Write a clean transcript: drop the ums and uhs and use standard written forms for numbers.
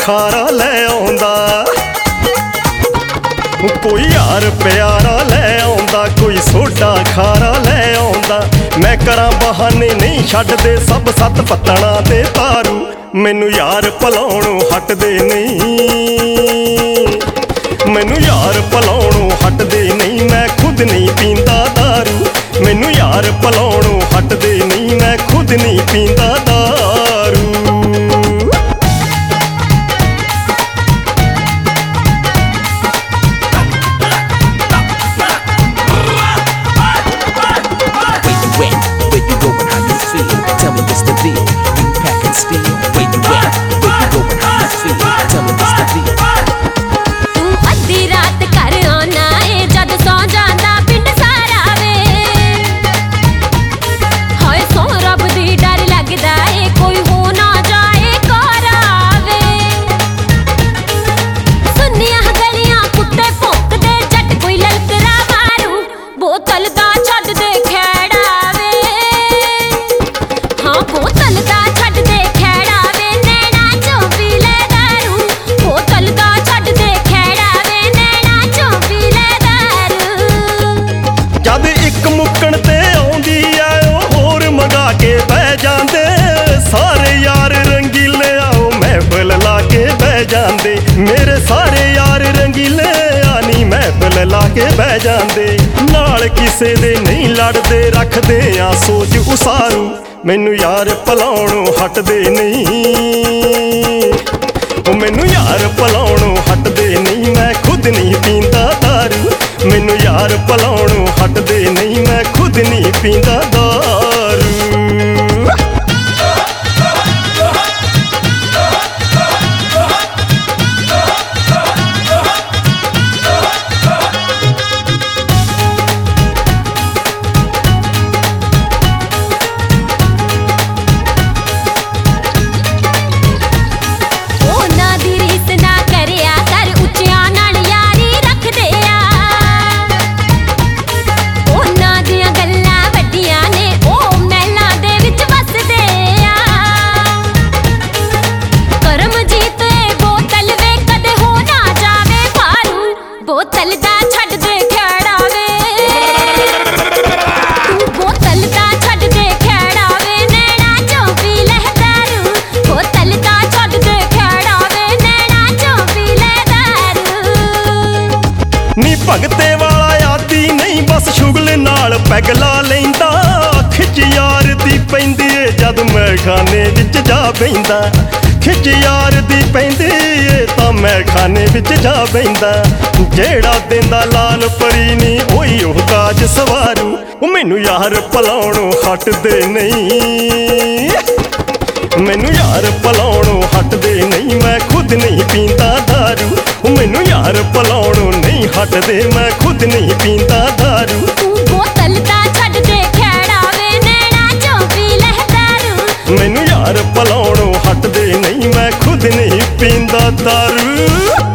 खारा लै आउंदा। कोई यार प्यारा लै आउंदा, कोई सोडा खारा लै आउंदा। मैं करां बहाने नहीं छड्डदे सब सत्त पत्तणां ते तारू। मैनू यार भलाउणों हटदे नहीं, मैनू यार भलाउणों हटदे नहीं। मैं खुद नहीं पींदा दारू, मैनू यार भलाउणों हटदे नहीं। मैं खुद नहीं पींदा दारू। मेरे सारे यार रंगीले आनी महफिल ला के बह जांदे। नाल किसे दे नहीं लड़दे, रखदे आ सोच उसारू। मैनू यार भलाउणों हटदे नहीं, मैनू यार भलाउणों हटदे नहीं। मैं खुद नहीं पींदा दारू, मैनू यार भलाउणों हटदे नहीं। मैं खुद नहीं पींदा दारू। भगते वाला यादी नहीं बस शुगल नाल पैग ला लैंदा। खिच यार दी पैंदी जद मैं खाने विच जा बैंदा। खिच यार दी पैंदी तां मैं खाने विच जा बैंदा। जेड़ा देंदा लाल परी नी ओही ओह काज सवारू। मैनू यार भलाउणों हटदे नहीं, मैनू यार भलाउणों हटदे नहीं। मैं खुद नहीं पींदा दारू, मैनू यार भलाउणों नहीं हटदे। मैं खुद नहीं पींदा दारू। बोतल दा छड्ड दे खैड़ा वे नैना चों पी लह दारू। मैनू यार भलाउणों हटदे नहीं। मैं खुद नहीं पींदा दारू।